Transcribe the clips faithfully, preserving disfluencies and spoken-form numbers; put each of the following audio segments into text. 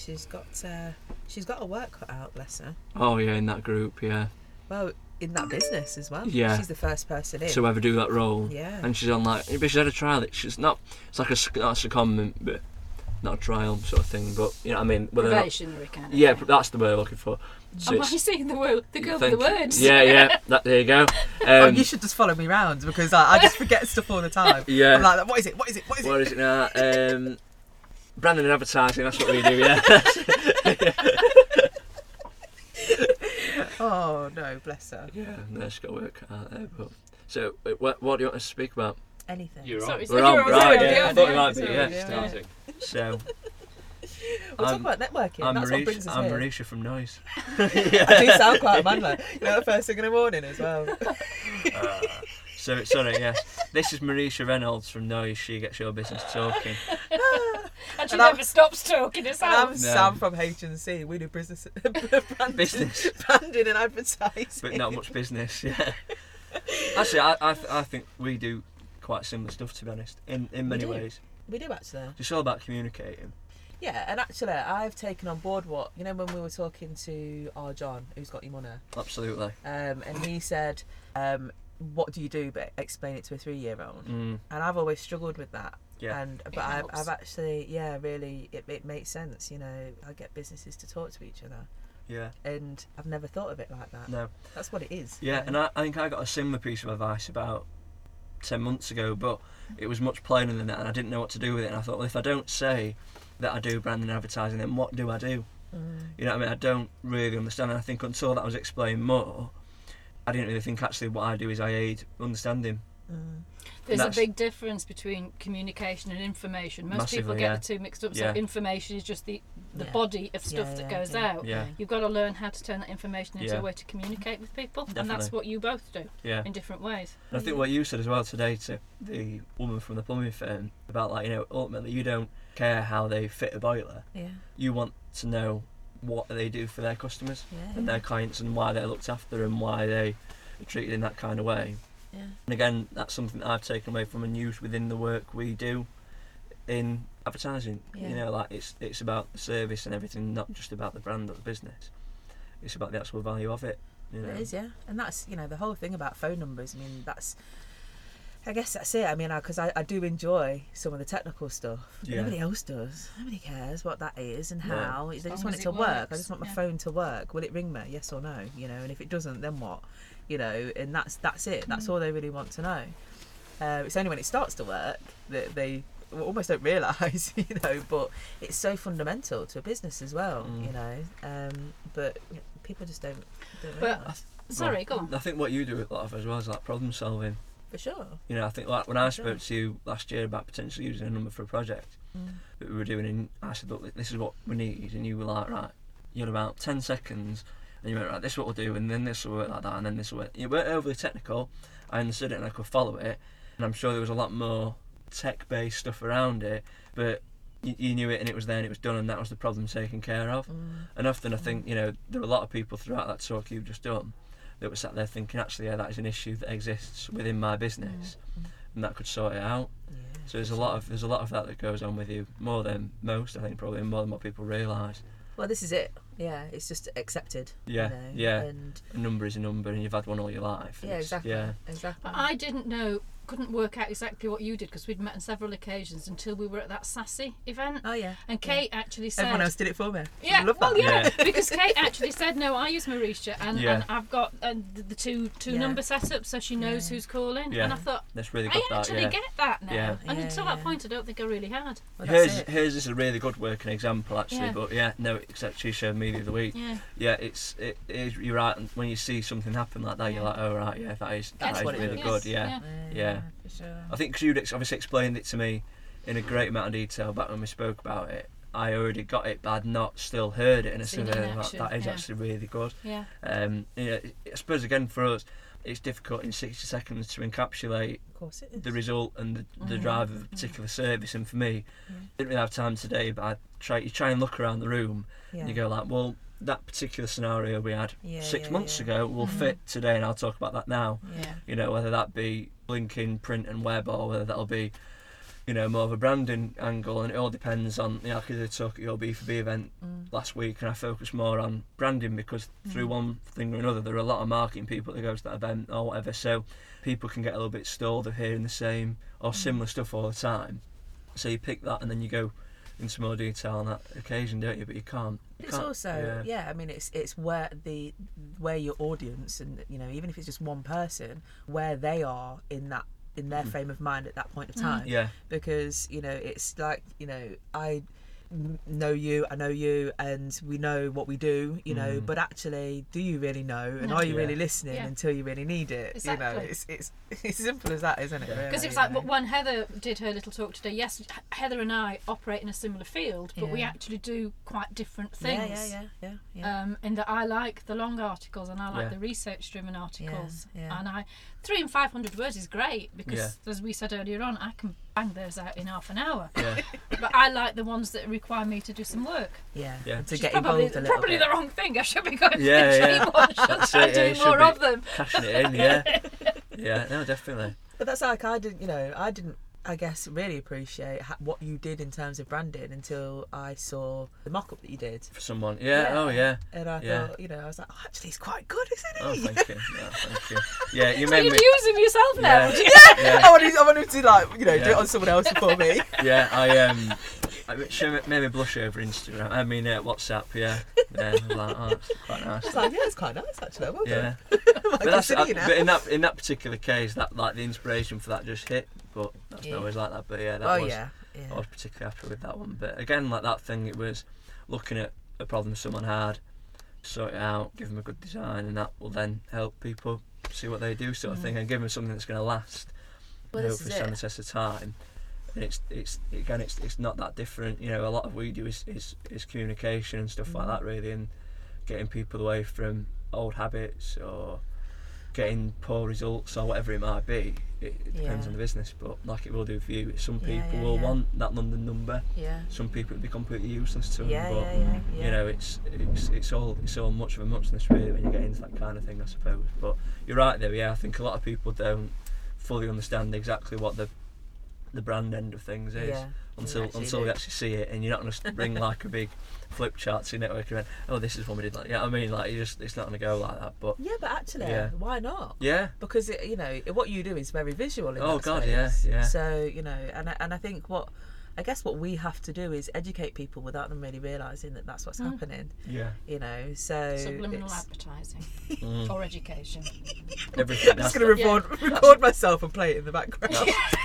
she's got uh, she's got her work cut out, bless her. Oh yeah, in that group, yeah. Well, in that business as well. Yeah. She's the first person in. To ever do that role. Yeah. And she's on like, but she's had a trial. She's not. It's like a, not a secondment, but not a trial sort of thing. But you know what I mean. Probationary kind of. Yeah, thing. that's the word I'm looking for. So Am I seeing the word? The girl with the words. Yeah, yeah. That, there you go. Um, oh, you should just follow me round because I, I just forget stuff all the time. Yeah. I'm like, what is it? What is it? What is what it? is it now? Um, branding and advertising. That's what we do. Yeah. Oh no, bless her. Yeah, no, she's got to work out there. But so, what, what do you want us to speak about? Anything. You're on. Sorry, We're so on, you're right? already Yeah, on, I thought yeah. it might be. Sorry, Yeah. yeah. Starting. So. We'll I'm- talk about networking. I'm That's what Marisha, brings us I'm here. Marisha from Noise. I do sound quite a man, like, you know, the first thing in the morning as well. Uh, so sorry, yes. This is Marisha Reynolds from Noise. She gets your business talking. And she And I'm- never stops talking And herself. I'm Sam from H and C. We do business, branding, Business. branding and advertising. But not much business. Yeah. Actually, I I, th- I think we do quite similar stuff, to be honest. In in many do. ways, We do actually. it's all about communicating. Yeah, and actually, I've taken on board what you know when we were talking to our John, who's got your money, Absolutely. um, and he said, um, "What do you do?" But explain it to a three-year-old. Mm, And I've always struggled with that. yeah. And but It I've, helps. I've actually, yeah, really, it, it makes sense. You know, I get businesses to talk to each other, Yeah. and I've never thought of it like that. No. That's what it is. Yeah, you and know. I, I think I got a similar piece of advice about ten months ago, but it was much plainer than that, and I didn't know what to do with it. And I thought, well, if I don't say that I do branding and advertising, then what do I do? Mm. You know what I mean? I don't really understand. And I think until that was explained more, I didn't really think actually what I do is I aid understanding. Mm. There's a That's- big difference between communication and information. Most people Massively, get yeah. the two mixed up. Yeah. So information is just the, the Yeah. body of stuff Yeah, that yeah, goes yeah. out. Yeah, You've got to learn how to turn that information into Yeah. a way to communicate with people, and Definitely. that's what you both do yeah. in different ways. And I think what you said as well today to the woman from the plumbing firm about, like, you know, ultimately you don't care how they fit a boiler. Yeah. You want to know what they do for their customers Yeah. and their clients and why they're looked after and why they are treated in that kind of way. Yeah. And again, that's something that I've taken away from and used within the work we do in advertising. Yeah. You know, like it's it's about the service and everything, not just about the brand or the business. It's about the actual value of it. You know? It is, yeah, and that's you know the whole thing about phone numbers. I mean, that's, I guess that's it. I mean, because I, I, I do enjoy some of the technical stuff. But Yeah. Nobody else does. Nobody cares what that is and No. how. They As just long want as it to it work. I works, just want my yeah. phone to work. Will it ring me? Yes or no? You know, and if it doesn't, then what? You know, and that's that's it. That's all they really want to know. Uh, it's only when it starts to work that they almost don't realise, you know. But it's so fundamental to a business as well, Mm. you know. Um, but people just don't don't But- realise. Sorry, go on. I think what you do a lot of as well is like problem solving. For sure. You know, I think like when I Sure. spoke to you last year about potentially using a number for a project Mm. that we were doing, and I said, look, this is what we need, and you were like, right, you had about ten seconds, and you went, right, this is what we'll do, and then this will work like that, and then this will work. You weren't overly technical, I understood it and I could follow it, and I'm sure there was a lot more tech-based stuff around it, but you, you knew it and it was there and it was done, and that was the problem taken care of. Mm. And often I think, you know, there were a lot of people throughout that talk you've just done that were sat there thinking, actually, yeah, that is an issue that exists within my business, Mm. and that could sort it out. Yeah, So there's for a lot sure. of there's a lot of that that goes on with you, more than most, I think, probably more than what people realise. Well, this is it. Yeah, it's just accepted. Yeah, you know, yeah. And A number is a number, and you've had one all your life. and yeah, it's- exactly. Yeah, Exactly. But I didn't know, couldn't work out exactly what you did because we'd met on several occasions until we were at that Sassy event. Oh yeah. And Kate actually said, Everyone else did it for me. yeah, I love well, that. yeah, Yeah. because Kate actually said, no, I use Marisha, and, Yeah. and I've got uh, the, the two two Yeah. number set up, so she knows Yeah. who's calling. Yeah. And I thought, that's really I good. That actually yeah. get that now. Yeah. And Yeah, until yeah. that point, I don't think I really had. Well, that's Here's it. here's is a really good working example actually, Yeah. but yeah, no, except she showed me the other week. Yeah. Yeah, it's it is you're right. And when you see something happen like that, you're Yeah. like, oh right, yeah, that is that That's is what it really is. good. Yeah, Yeah. Yeah. For sure. I think 'cause you'd ex- obviously explained it to me in a great amount of detail back when we spoke about it. I already got it, but I'd not still heard it, and I Seen said, it in oh, that, action, that is yeah. actually really good. Yeah. Um, you know, I suppose again for us, it's difficult in sixty seconds to encapsulate Of course it is. the result and the, the Mhm. drive of a particular service. And for me, Yeah. didn't really have time today, but I try you try and look around the room, Yeah. and you go like, well, that particular scenario we had Yeah, six yeah, months yeah. ago will Mhm. fit today, and I'll talk about that now. Yeah. You know, whether that be blinking print and web, or whether that'll be you know, more of a branding angle, and it all depends on, you know, like I did talk at your B four B event Mm. last week, and I focused more on branding because through Mm. one thing or another, there are a lot of marketing people that go to that event or whatever, so people can get a little bit stalled of hearing the same or Mm. similar stuff all the time. So you pick that and then you go into more detail on that occasion, don't you? But you can't. You It's can't- also yeah. I mean, it's it's where the where your audience, and you know, even if it's just one person, where they are in that in their Mhm. frame of mind at that point of Mm. time. Yeah, Because you know, it's like, you know, I n- know you, I know you, and we know what we do, you know, Mm. but actually, do you really know, and No. are you Yeah. really listening Yeah. until you really need it? You know, Exactly. it's it's it's as simple as that, isn't it? Yeah. really, Because it's you like know? when Heather did her little talk today. Yes, H- Heather and I operate in a similar field, but we Yeah. actually do quite different Yeah, things. yeah, yeah, yeah, yeah. Um, in that I like the long articles and I like Yeah. the research-driven articles, Yeah, yeah. and I three and five hundred words is great because, Yeah. as we said earlier on, I can bang those out in half an hour. yeah, But I like the ones that require me to do some work. yeah, Yeah. and to Which is get probably, involved a little probably bit. the wrong thing. I should be going Yeah, for the yeah. dream one. Shouldn't That's I? it, yeah, Doing it should more be. of them. cashing it in. Yeah, yeah, no, definitely. But that's like I didn't, you know, I didn't, I guess, really appreciate ha- what you did in terms of branding until I saw the mock-up that you did, For someone, yeah, Yeah. oh yeah. and I Yeah. thought, you know, I was like, oh, actually, he's quite good, isn't Oh, he? thank you. No, thank you. Yeah, you So made you'd me. use them yourself now, Yeah. would you? Yeah. I want him, I want him to like, you know, do Yeah. it on someone else before me. Yeah, I um, I, she made me blush over Instagram. I mean, uh, WhatsApp. Yeah, yeah. I was like, oh, that's quite nice. I was like, yeah, it's quite nice actually. Well Yeah, done. but I can that's see I, you now. but in that in that particular case, that like the inspiration for that just hit. But that's Yeah. not always like that. But yeah, that Oh was. yeah, I yeah, was particularly happy with that one. But again, like that thing, it was looking at a problem someone had, sort it out, give them a good design, and that will then help people see what they do, sort of Mm. thing, and give them something that's going to last. Well, and this hopefully is stand it. the test of time. And it's it's again it's it's not that different. You know, a lot of what we do is is, is communication and stuff like Mm. that, really, and getting people away from old habits or getting poor results or whatever it might be. It, it depends Yeah. on the business, but like it will do for you. Some Yeah, people yeah, will yeah. want that London number. Yeah, Some people it'll be completely useless to them. yeah, but yeah, yeah, yeah. you know, it's it's it's all it's all much of a muchness really when you get into that kind of thing, I suppose. But you're right though. Yeah, I think a lot of people don't fully understand exactly what the the brand end of things is Yeah, until actually until do. we actually see it, and you're not going to bring like a big flip chart to your network event. Oh, this is what we did. Like, yeah, I mean, like you just it's not going to go like that. But yeah, but actually, Yeah. why not? yeah, Because it, you know what you do is very visual. In Oh, that God, space. yeah, yeah. So you know, and I, and I think what I guess what we have to do is educate people without them really realizing that that's what's Mm. happening. yeah, You know, so Subliminal it's- advertising mm, or education. everything. I'm just That's, going to Yeah. record, record myself and play it in the background.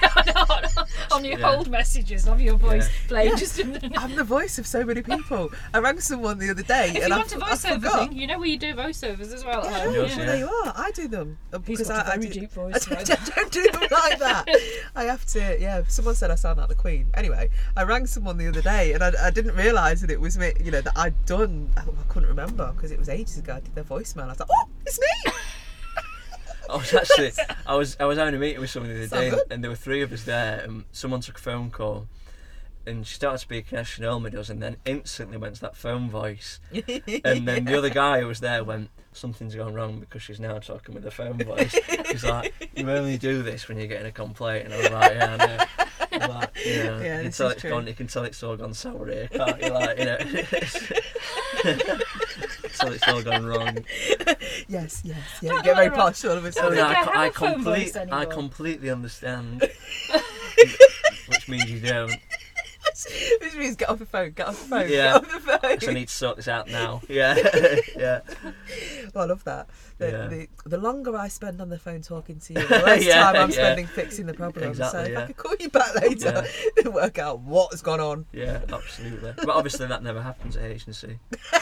On your Yeah. hold messages of your voice Yeah. playing Yeah. just in the. I'm the voice of so many people. I rang someone the other day If and you I, want a f- I voiceover forgot. thing, you know where you do voiceovers as well. at Yeah, home, Yours, well, yeah. there you are. I do them uh, He's because got a I, I very do, deep I voice. don't, though. don't do them like that. I have to. Yeah, someone said I sound like the Queen. Anyway, I rang someone the other day and I, I didn't realise that it was me. You know that I'd done. I, I couldn't remember because it was ages ago. I did their voicemail. I was like, oh, it's me. I was actually, I was, I was having a meeting with someone the other Sound day, good? and there were three of us there, and someone took a phone call, and she started speaking as she normally does, and then instantly went to that phone voice, and then the other guy who was there went, something's gone wrong because she's now talking with a phone voice. He's like, you only do this when you're getting a complaint, and I was like, yeah, I know. I was like, you know, Yeah, you, can this tell is it's true. gone, you can tell it's all gone sour here, can't you? Like, you know, tell it's all gone wrong. Yes, yes, yeah. Don't You know get very whether I- posh all of a Oh, sudden. no, think I, I co- have I, a phone complete, voice I anymore. completely understand, which means you don't. Which means get off the phone. Get off the phone. Yeah. Get off the phone. So I need to sort this out now. Yeah, yeah, Oh, I love that. The, Yeah. the, the longer I spend on the phone talking to you, the less Yeah, time I'm yeah. spending fixing the problem. so Exactly, if I yeah. could call you back later and work out what's gone on. yeah, absolutely. But obviously that never happens at agency.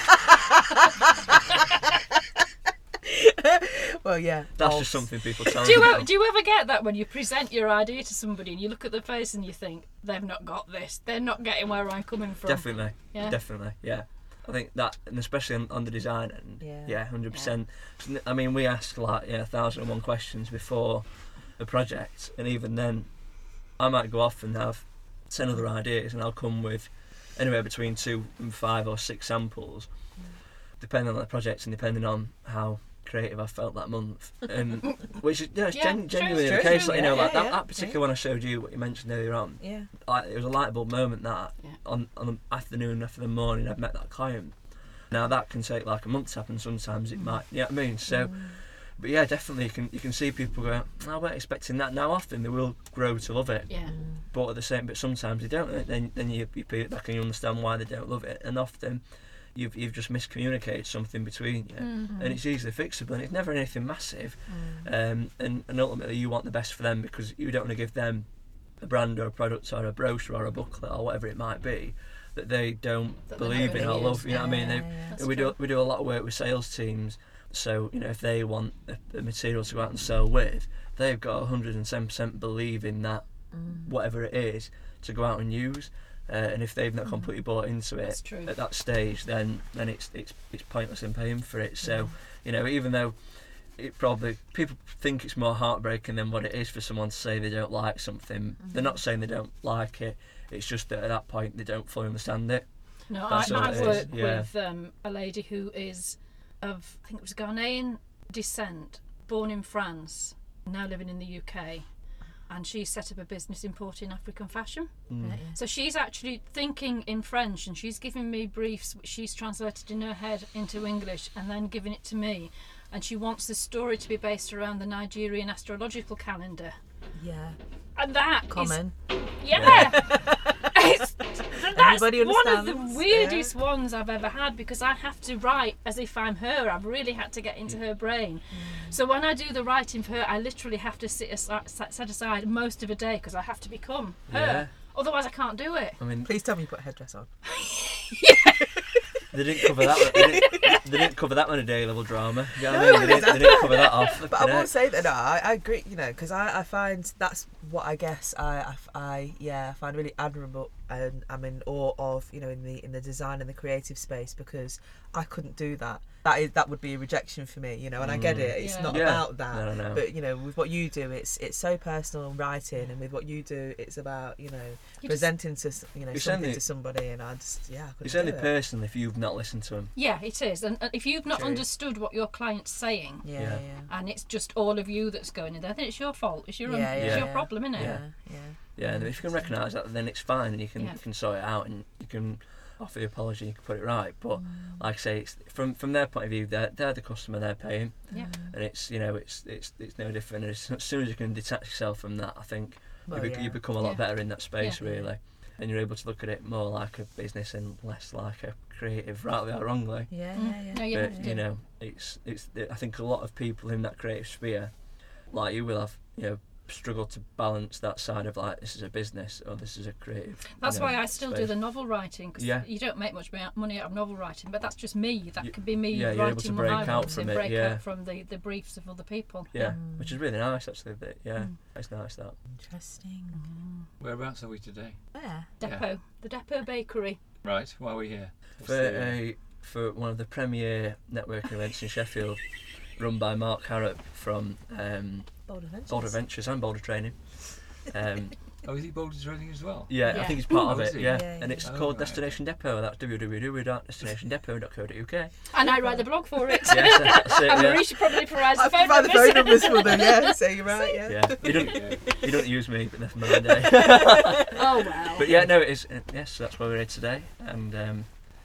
Well, yeah. That's false. just something people tell Do you, me. ever, do you ever get that when you present your idea to somebody and you look at their face and you think, they've not got this, they're not getting where I'm coming from? Definitely, Yeah. definitely, yeah. I think that, and especially on, on the design end, Yeah. yeah, hundred percent. I mean, we ask like yeah, a thousand and one questions before the project, and even then, I might go off and have ten other ideas, and I'll come with anywhere between two and five or six samples, depending on the project and depending on how creative I've felt that month, and which is yeah, it's Yeah, gen- true, genuinely true, the case. true, Like, you know, yeah, like yeah, that, yeah, that particular one I showed you, what you mentioned earlier on. Yeah. Like, it was a light bulb moment that Yeah. on on the afternoon after the morning I'd met that client. Now that can take like a month to happen. Sometimes it might. You know what I mean? So. But yeah, definitely you can you can see people go, I weren't expecting that. Now often they will grow to love it, Yeah. but at the same, but sometimes they don't. Then then you you peel it back and you understand why they don't love it. And often you've you've just miscommunicated something between you, Mm. and it's easily fixable. And it's never anything massive. Um, and and ultimately you want the best for them because you don't want to give them a brand or a product or a brochure or a booklet or whatever it might be that they don't That they believe don't in or really love. use. You know what I mean? They, That's we true. do we do a lot of work with sales teams. So, you know, if they want a, a material to go out and sell with, they've got one hundred ten percent believe in that, whatever it is, to go out and use. Uh, and if they've not completely bought into That's it true. at that stage, then then it's it's it's pointless in paying for it. So, you know, even though it probably people think it's more heartbreaking than what it is for someone to say they don't like something, they're not saying they don't like it. It's just that at that point they don't fully understand it. No, I, That's all I it is, work yeah. with um, a lady who is of, I think it was Ghanaian descent, born in France, now living in the U K, and she set up a business importing African fashion. So she's actually thinking in French, and she's giving me briefs which she's translated in her head into English and then giving it to me. And she wants the story to be based around the Nigerian astrological calendar. Yeah. And that is- Common. yeah. It's, that's Everybody one of the understands, weirdest ones I've ever had because I have to write as if I'm her. I've really had to get into her brain. So when I do the writing for her, I literally have to sit aside, set aside most of a day because I have to become her. Yeah. Otherwise, I can't do it. I mean, Please tell me you put a headdress on. they didn't cover that. They didn't, they didn't cover that one a day level drama. You know what I mean? They didn't, they didn't cover that off. But I you know? will say that no, I, I agree, you know, because I, I find that's what I guess I, I, I yeah I find really admirable, and I'm in awe of, you know, in the in the design and the creative space, because I couldn't do that. That is that would be a rejection for me, you know, and I get it. It's Yeah. not Yeah. about that. No, no, no. But you know, with what you do, it's it's so personal writing, and with what you do, it's about, you know, You just- presenting to s- you know It's something only- to somebody, and I just yeah I couldn't It's do only it. personal if you've not listened to them. Yeah, it is. And and if you've not True. understood what your client's saying, Yeah, Yeah. yeah. and it's just all of you that's going in there, then it's your fault. It's your, Yeah, own, yeah, it's your yeah. problem, isn't it? Yeah, yeah. Yeah, and if you can recognise that, then it's fine, and you can Yeah. you can sort it out, and you can offer the apology, you can put it right. But Mm. like I say, it's, from from their point of view, they're they're the customer, they're paying, Yeah. and it's you know it's it's it's no different. And as, as soon as you can detach yourself from that, I think Well, you, bec yeah. you become a lot Yeah. better in that space, Yeah. really, and you're able to look at it more like a business and less like a creative, rightly or wrongly. Yeah, Mm. yeah, yeah. No, you But have to. you know, it's it's. I think a lot of people in that creative sphere, like you, will have you know struggle to balance that side of like this is a business or this is a creative. That's you know, why I still do space. the novel writing, because Yeah. you don't make much ma- money out of novel writing, but that's just me. That You- could be me yeah, you're writing able to what break I out want from to it, break yeah. out from the, the briefs of other people. Yeah, which is really nice actually. That yeah, Mm. it's nice that. Interesting. Whereabouts are we today? Where? Depot, the Depot Bakery. Right, why are we here? What's For the, uh, a for one of the premier networking events in Sheffield, run by Mark Harrop from um, Bold Adventures. Boulder Ventures and Boulder Training. Um, oh, is he Boulder Training as well? yeah, I Yeah. think it's part Oh, of is it. he? Yeah, Yeah, and it's yeah. called Oh, right, Destination Depot. That's w w w dot destination depot dot co dot u k. And I write the blog for it. Yes, that's it. And Yeah. Marisha probably provides I the phone provide the numbers. phone numbers for them, yeah, so you're right, yeah. Yeah, you don't you don't use me, but never mind. Eh? Oh, wow. But yeah, no, it is. uh, Yes, that's why we're here today, and um,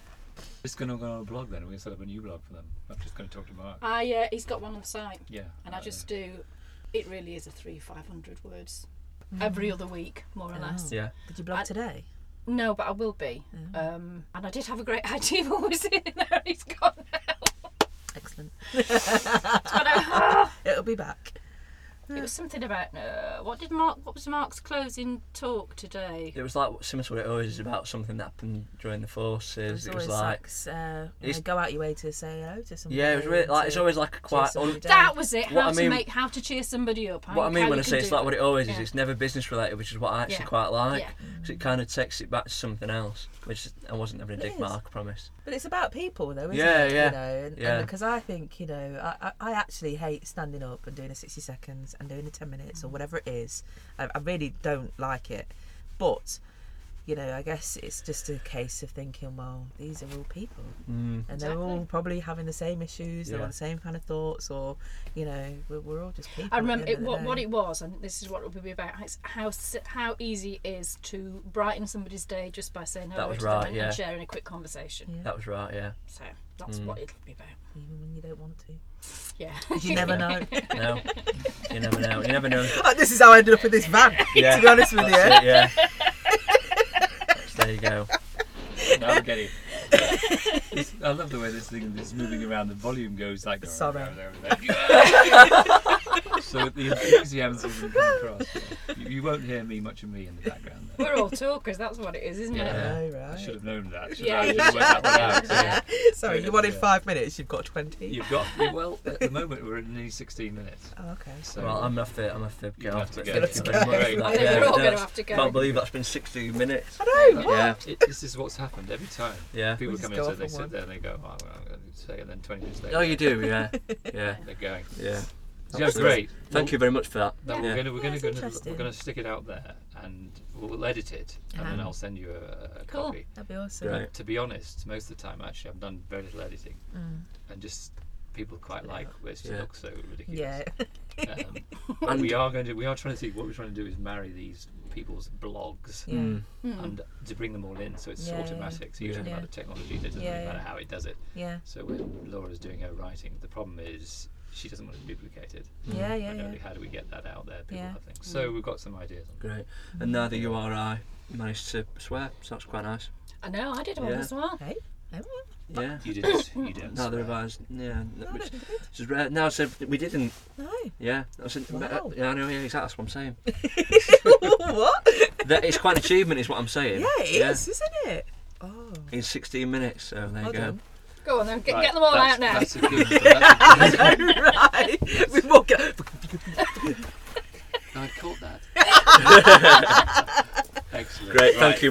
It's going to go on a blog then. We're going to set up a new blog for them. I'm just going to talk to Mark. I, uh, he's got one on the site, Yeah. and I uh, just do, it really is a three, five hundred words every other week, more or less. yeah, Did you blog I- today? No, but I will be. Um, and I did have a great idea what was in there. He's gone now. Excellent. But, uh, It'll be back. it was something about uh, what did Mark? What was Mark's closing talk today? it was like similar to what it always is about something that happened during the forces. It's It was always like. like, uh, you it's- know, go out your way to say hello to somebody. Yeah, it was really like it's to always like a cheer quite. somebody Un- down. That was it. How What I to mean- make, how to cheer somebody up. How, what I mean how when you I say can it's do like it. what it always is, Yeah. it's never business related, which is what I actually Yeah. quite like. Yeah. Because it kind of takes it back to something else, which I wasn't having a It dig is. mark, I promise. But it's about people, though, isn't Yeah, it? yeah, You know, and, yeah. and because I think, you know, I, I I actually hate standing up and doing a sixty seconds and doing a ten minutes or whatever it is. I, I really don't like it. But, you know, I guess it's just a case of thinking, well, these are all people, Mm. and they're all Exactly. probably having the same issues, they're Yeah. on the same kind of thoughts, or you know, we're, we're all just people. I at the remember end it, of the what, day. what it was, and this is what it will be about. It's how s- how easy it is to brighten somebody's day just by saying hello was to right, them and, yeah. and sharing a quick conversation. Yeah. That was right, yeah. So that's Mm. what it'll be about. Even when you don't want to. Yeah. You never know. No, you never know. You never know. Oh, this is how I ended up in this van. Yeah. To be honest with you. That's it, yeah. There you go. Now I'm getting. It's, I love the way this thing is moving around. The volume goes like. Sorry. So the enthusiasm can come across. Yeah. You, you won't hear me much of me in the background. There. We're all talkers. That's what it is, isn't Yeah. it? Oh, I right. should have known that. Should Yeah, I you just worked that one out. Yeah. Yeah. Sorry, you wanted five minutes, you've got twenty. You've got well. At the moment, we're at nearly sixteen minutes. Oh, okay. So Well, I'm gonna have to, I'm gonna have to You go. have to But go. thank you You very have to much go. for that. I think Yeah, we're all no, gonna have to go. Can't believe that's been sixteen minutes. I know. Yeah, It, this is what's happened every time. yeah. People We come just in, go so off they on sit one. there and they go, oh, well, I'm going to say, and then twenty minutes later, Oh, you do, yeah, yeah, they're going. yeah. Yeah, Absolutely. great. Thank Well, you very much for that. No, Yeah. we're going to we're Yeah, going it's to interesting. we're going to stick it out there, and we'll, we'll edit it, and then Uh-huh. I'll send you a, a Cool. copy. That'd be awesome. Great. To be honest, most of the time, actually, I've done very little editing, Mm. and just people quite Yeah. like where it Yeah. looks so ridiculous. Yeah. Um, but And- we are going to we are trying to see what we're trying to do is marry these people's blogs Yeah. Mm. Mm. and to bring them all in, so it's Yeah, yeah. automatic. So you're Yeah. talking about Yeah. the technology that doesn't Yeah, really yeah. matter how it does it. Yeah. So when Laura's doing her writing, the problem is she doesn't want to duplicate it. Yeah, yeah, And yeah. only how do we get that out there? People Yeah. have things. So we've got some ideas. On Great. And neither you or I managed to swear, so that's quite nice. I know. I did one Yeah. as well. Hey. Oh, Yeah. You didn't. You didn't. Neither of swear. us. Yeah. no, Which, I didn't. which is rare. No, I said we didn't. No. Yeah. I said, Wow. yeah, I know. Yeah, exactly. That's what I'm saying. What? That it's quite an achievement, is what I'm saying. Yeah, it is, isn't it? Oh. In sixteen minutes, so there you Well go. done. Go on then. Get, Right, get them all that's- out now. That's a good. That's a good right. We've walked out. I caught that. Excellent. Great. Right. Thank you.